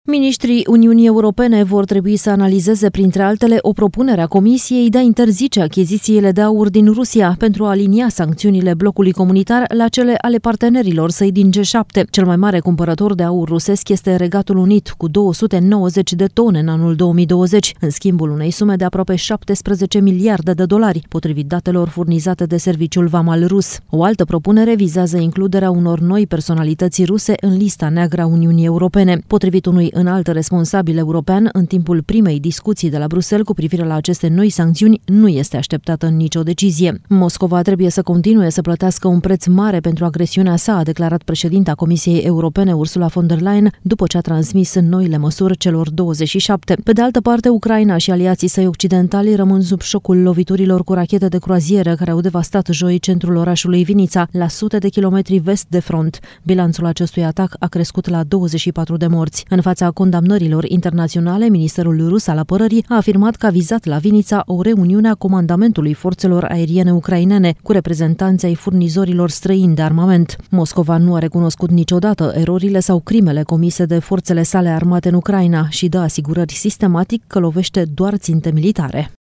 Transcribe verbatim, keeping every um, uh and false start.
Miniștrii Uniunii Europene vor trebui să analizeze, printre altele, o propunere a Comisiei de a interzice achizițiile de aur din Rusia pentru a alinia sancțiunile blocului comunitar la cele ale partenerilor săi din G șapte. Cel mai mare cumpărător de aur rusesc este Regatul Unit, cu două sute nouăzeci de tone în anul două mii douăzeci, în schimbul unei sume de aproape șaptesprezece miliarde de dolari, potrivit datelor furnizate de serviciul vamal rus. O altă propunere vizează includerea unor noi personalități ruse în lista neagră a Uniunii Europene. Potrivit unui înalt responsabil european, în timpul primei discuții de la Bruxelles cu privire la aceste noi sancțiuni, nu este așteptată nicio decizie. Moscova trebuie să continue să plătească un preț mare pentru agresiunea sa, a declarat președinta Comisiei Europene Ursula von der Leyen, după ce a transmis noile măsuri celor douăzeci și șapte. Pe de altă parte, Ucraina și aliații săi occidentali rămân sub șocul loviturilor cu rachete de croazieră care au devastat joi centrul orașului Vinița, la sute de kilometri vest de front. Bilanțul acestui atac a crescut la douăzeci și patru de morți. În fața condamnărilor internaționale, Ministerul rus al Apărării a afirmat că a vizat la Vinița o reuniune a comandamentului forțelor aeriene ucrainene cu reprezentanții ai furnizorilor străini de armament. Moscova nu a recunoscut niciodată erorile sau crimele comise de forțele sale armate în Ucraina și dă asigurări sistematic că lovește doar ținte militare.